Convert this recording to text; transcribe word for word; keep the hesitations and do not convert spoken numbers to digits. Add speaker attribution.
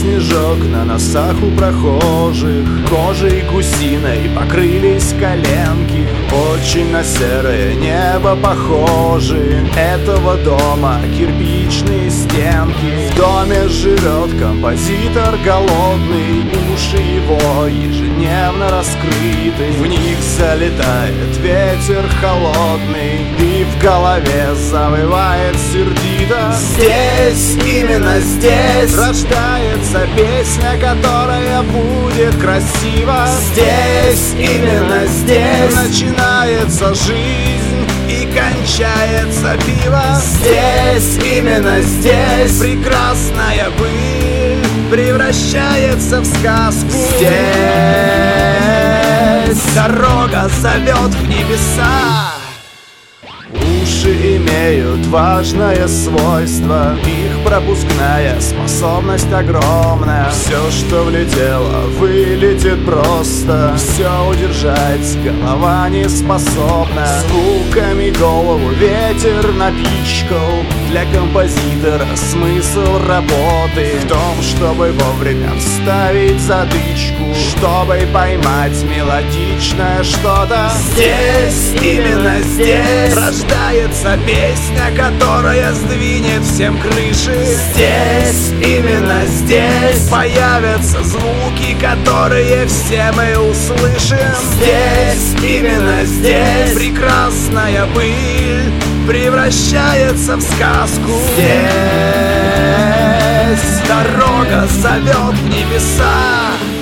Speaker 1: снежок на носах у прохожих, кожей гусиной покрылись коленки. Очень на серое небо похожи этого дома кирпичные стенки. В доме живет композитор голодный, уши его ежедневно раскрыты. В них залетает ветер холодный, и в голове завывает сердито. Здесь, именно здесь рождается песня, которая будет красива. Здесь, именно здесь начинается жизнь и кончается пиво. Здесь, именно здесь прекрасная быль превращается в сказку. Здесь дорога зовет в небеса. Уши имеют важное свойство, их пропускная способность огромная. Все, что влетело, вылетит просто, все удержать голова не способна. Звуками голову ветер напичкал, для композитора смысл работы в том, чтобы вовремя вставить затычку, чтобы поймать мелодичное что-то. Здесь, именно здесь рождается песня, которая сдвинет всем крыши. Здесь, именно здесь появятся звуки, которые все мы услышим. Здесь, именно здесь прекрасная быль превращается в сказку. Здесь дорога зовет в небеса.